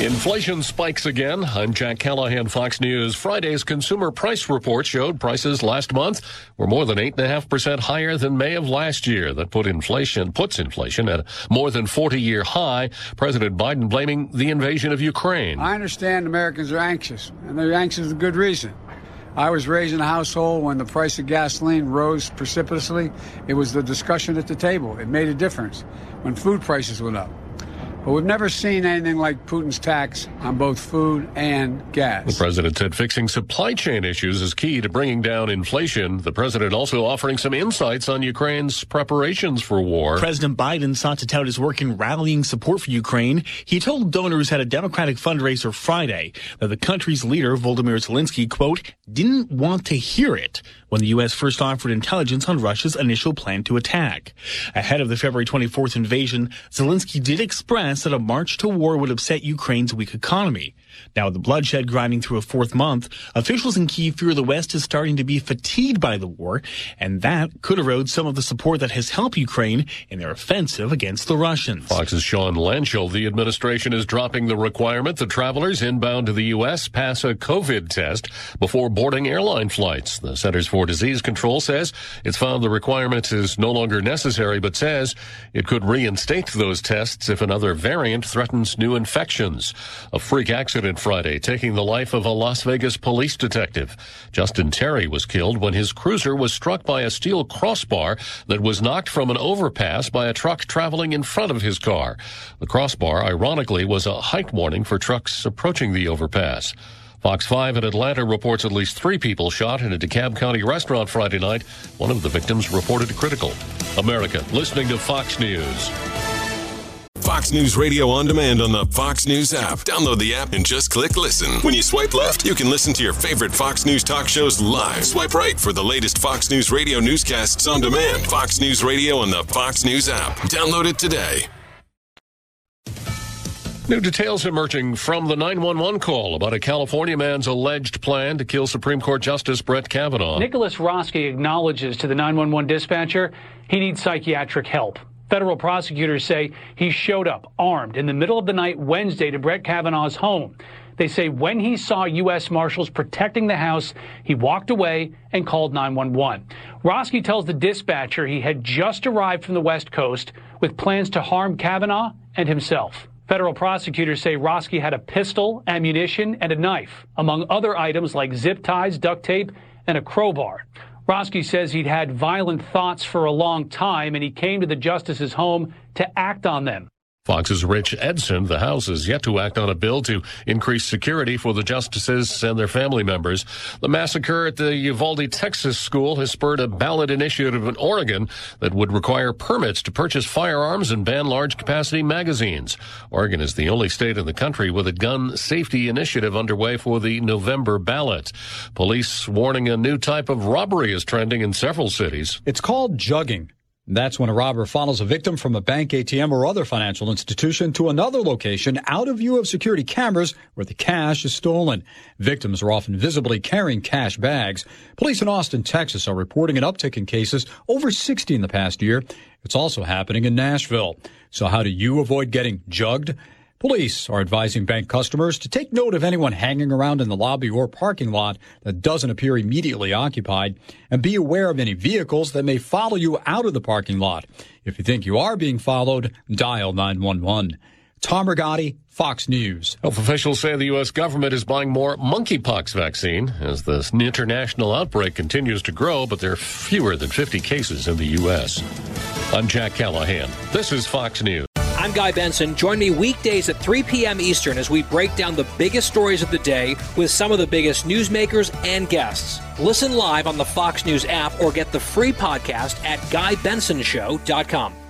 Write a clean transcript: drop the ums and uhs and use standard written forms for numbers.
Inflation spikes again. I'm Jack Callahan, Fox News. Friday's consumer price report showed prices last month were more than 8.5% higher than May of last year. That puts inflation at a more than 40-year high. President Biden blaming the invasion of Ukraine. I understand Americans are anxious, and they're anxious for good reason. I was raised in a household when the price of gasoline rose precipitously. It was the discussion at the table. It made a difference when food prices went up. But we've never seen anything like Putin's tax on both food and gas. The president said fixing supply chain issues is key to bringing down inflation. The president also offering some insights on Ukraine's preparations for war. President Biden sought to tout his work in rallying support for Ukraine. He told donors at a Democratic fundraiser Friday that the country's leader, Volodymyr Zelensky, quote, didn't want to hear it when the U.S. first offered intelligence on Russia's initial plan to attack. Ahead of the February 24th invasion, Zelensky did express that a march to war would upset Ukraine's weak economy. Now, with the bloodshed grinding through a fourth month, officials in Kyiv fear the West is starting to be fatigued by the war, and that could erode some of the support that has helped Ukraine in their offensive against the Russians. Fox's Sean Lanchel. The administration is dropping the requirement that travelers inbound to the U.S. pass a COVID test before boarding airline flights. The Centers for Disease Control says it's found the requirement is no longer necessary, but says it could reinstate those tests if another variant threatens new infections. A freak accident Friday taking the life of a Las Vegas police detective. Justin Terry was killed when his cruiser was struck by a steel crossbar that was knocked from an overpass by a truck traveling in front of his car. The crossbar, ironically, was a height warning for trucks approaching the overpass. Fox 5 in Atlanta reports at least 3 people shot in a DeKalb County restaurant Friday night. One of the victims reported critical. America, listening to Fox News. Fox News Radio on demand on the Fox News app. Download the app and just click listen. When you swipe left, you can listen to your favorite Fox News talk shows live. Swipe right for the latest Fox News Radio newscasts on demand. Fox News Radio on the Fox News app. Download it today. New details emerging from the 911 call about a California man's alleged plan to kill Supreme Court Justice Brett Kavanaugh. Nicholas Roski acknowledges to the 911 dispatcher he needs psychiatric help. Federal prosecutors say he showed up armed in the middle of the night Wednesday to Brett Kavanaugh's home. They say when he saw U.S. Marshals protecting the house, he walked away and called 911. Roski tells the dispatcher he had just arrived from the West Coast with plans to harm Kavanaugh and himself. Federal prosecutors say Roski had a pistol, ammunition, and a knife, among other items like zip ties, duct tape, and a crowbar. Roski says he'd had violent thoughts for a long time, and he came to the justice's home to act on them. Fox's Rich Edson. The House is yet to act on a bill to increase security for the justices and their family members. The massacre at the Uvalde, Texas school has spurred a ballot initiative in Oregon that would require permits to purchase firearms and ban large-capacity magazines. Oregon is the only state in the country with a gun safety initiative underway for the November ballot. Police warning a new type of robbery is trending in several cities. It's called jugging. That's when a robber follows a victim from a bank, ATM, or other financial institution to another location out of view of security cameras where the cash is stolen. Victims are often visibly carrying cash bags. Police in Austin, Texas are reporting an uptick in cases, over 60 in the past year. It's also happening in Nashville. So how do you avoid getting jugged? Police are advising bank customers to take note of anyone hanging around in the lobby or parking lot that doesn't appear immediately occupied, and be aware of any vehicles that may follow you out of the parking lot. If you think you are being followed, dial 911. Tom Rigotti, Fox News. Health officials say the U.S. government is buying more monkeypox vaccine as the international outbreak continues to grow, but there are fewer than 50 cases in the U.S. I'm Jack Callahan. This is Fox News. I'm Guy Benson. Join me weekdays at 3 p.m. Eastern as we break down the biggest stories of the day with some of the biggest newsmakers and guests. Listen live on the Fox News app or get the free podcast at GuyBensonShow.com.